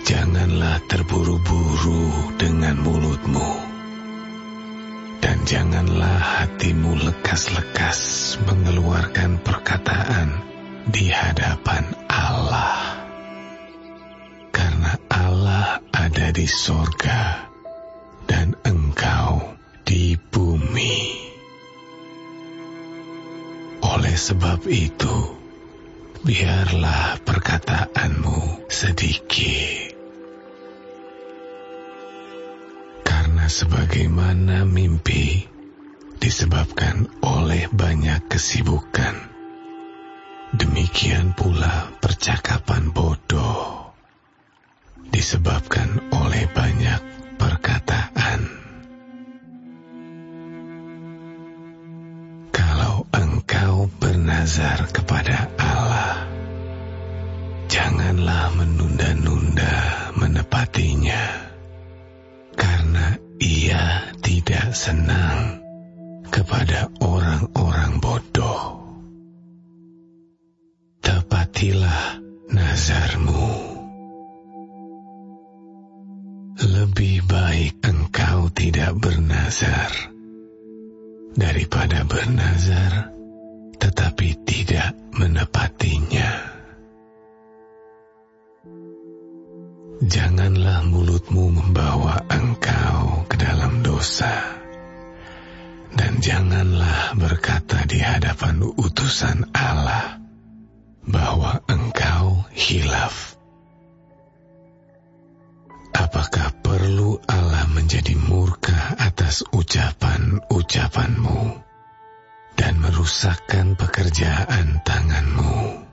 Janganlah terburu-buru dengan mulutmu, dan janganlah hatimu lekas-lekas mengeluarkan perkataan di hadapan Allah. Karena Allah ada di sorga dan engkau di bumi. Oleh sebab itu, biarlah perkataanmu sedikit. Karena sebagaimana mimpi disebabkan oleh banyak kesibukan, demikian pula percakapan bodoh disebabkan oleh banyak perkataan. Kalau engkau bernazar kepada Allah, janganlah menunda-nunda menepatinya, karena Ia tidak senang kepada orang-orang bodoh. Tepatilah nazarmu. Lebih baik engkau tidak bernazar daripada bernazar tetapi tidak menepatinya. Janganlah mulutmu membawa engkau ke dalam dosa, dan janganlah berkata di hadapan utusan Allah bahwa engkau khilaf. Apakah perlu Allah menjadi murka atas ucapan-ucapanmu dan merusakkan pekerjaan tanganmu?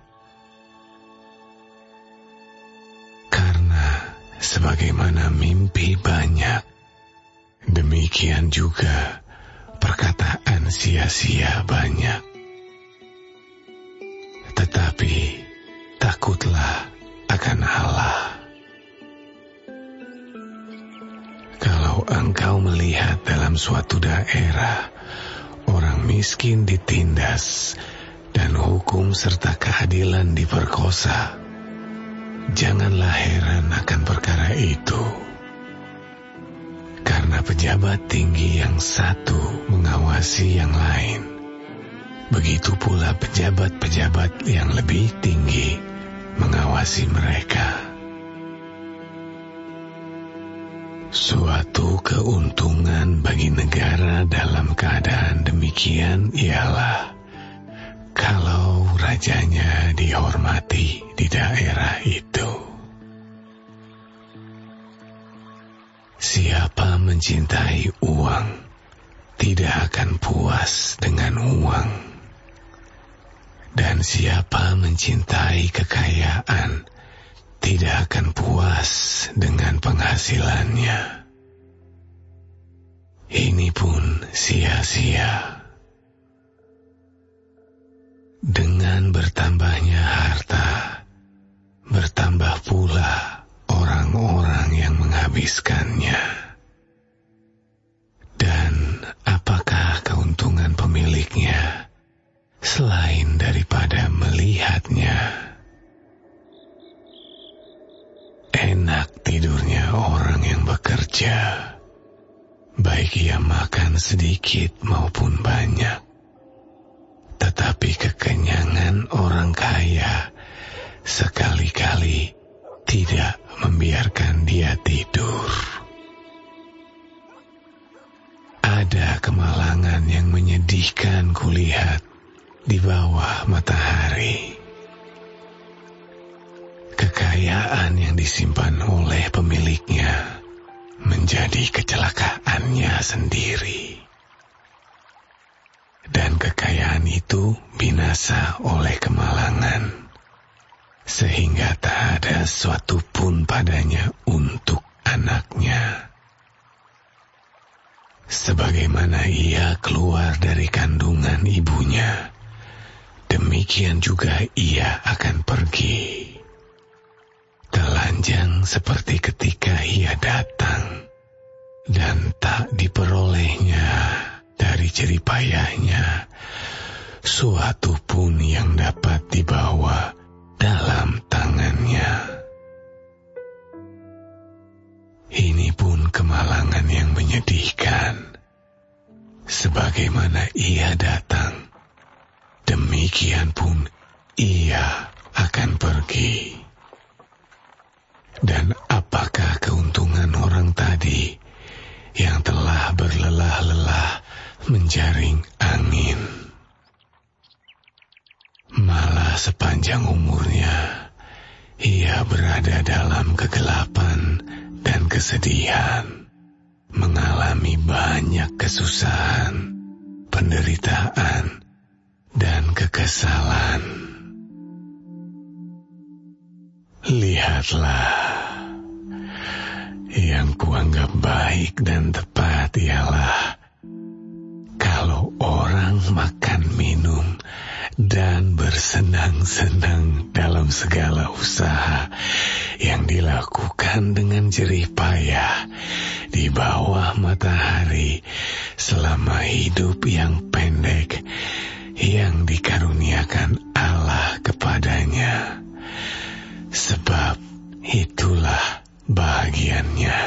Karena sebagaimana mimpi banyak, demikian juga perkataan sia-sia banyak. Tetapi takutlah akan Allah. Kalau engkau melihat dalam suatu daerah orang miskin ditindas dan hukum serta keadilan diperkosa, janganlah heran akan perkara itu. Karena pejabat tinggi yang satu mengawasi yang lain, begitu pula pejabat-pejabat yang lebih tinggi mengawasi mereka. Suatu keuntungan bagi negara dalam keadaan demikian ialah kalau rajanya dihormati di daerah itu. Siapa mencintai uang tidak akan puas dengan uang, dan siapa mencintai kekayaan tidak akan puas dengan penghasilannya. Ini pun sia-sia. Dengan bertambahnya harta, bertambah pula orang-orang yang menghabiskannya. Dan apakah keuntungan pemiliknya selain daripada melihatnya? Enak tidurnya orang yang bekerja, baik ia makan sedikit maupun banyak. Tetapi kekenyangan orang kaya sekali-kali tidak membiarkan dia tidur. Ada kemalangan yang menyedihkan kulihat di bawah matahari. Kekayaan yang disimpan oleh pemiliknya menjadi kecelakaannya sendiri. Dan kekayaan itu binasa oleh kemalangan, sehingga tak ada suatu pun padanya untuk anaknya. Sebagaimana ia keluar dari kandungan ibunya, demikian juga ia akan pergi. Telanjang seperti ketika ia datang, dan tak diperolehnya dari jeripayahnya suatu pun yang dapat dibawa dalam tangannya. menyedihkan. Sebagaimana ia datang, demikian pun ia akan pergi. Dan apakah keuntungan orang tadi yang telah berlelah-lelah menjaring angin? Malah sepanjang umurnya, ia berada dalam kegelapan dan kesedihan, mengalami banyak kesusahan, penderitaan, dan kekesalan. Lihatlah, yang kuanggap baik dan tepat ialah kalau orang makan minum dan bersenang-senang dalam segala usaha yang dilakukan dengan jerih payah di bawah matahari selama hidup yang pendek yang dikaruniakan Allah kepadanya. Sebab itulah bahagiannya.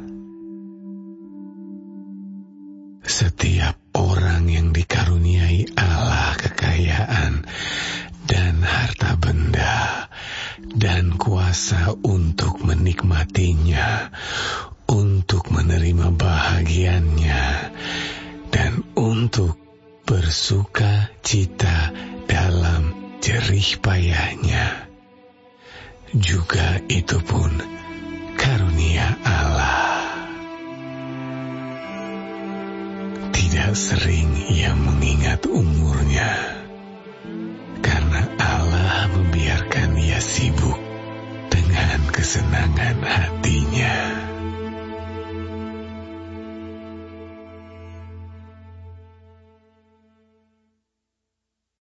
Setiap orang yang dikaruniai Allah kekayaan dan harta benda dan kuasa untuk menikmatinya, untuk menerima bahagiannya, dan untuk bersuka cita dalam jerih payahnya, juga itu pun karunia Allah. Tidak sering ia mengingat umurnya, karena Allah membiarkan ia sibuk dengan kesenangan hatinya.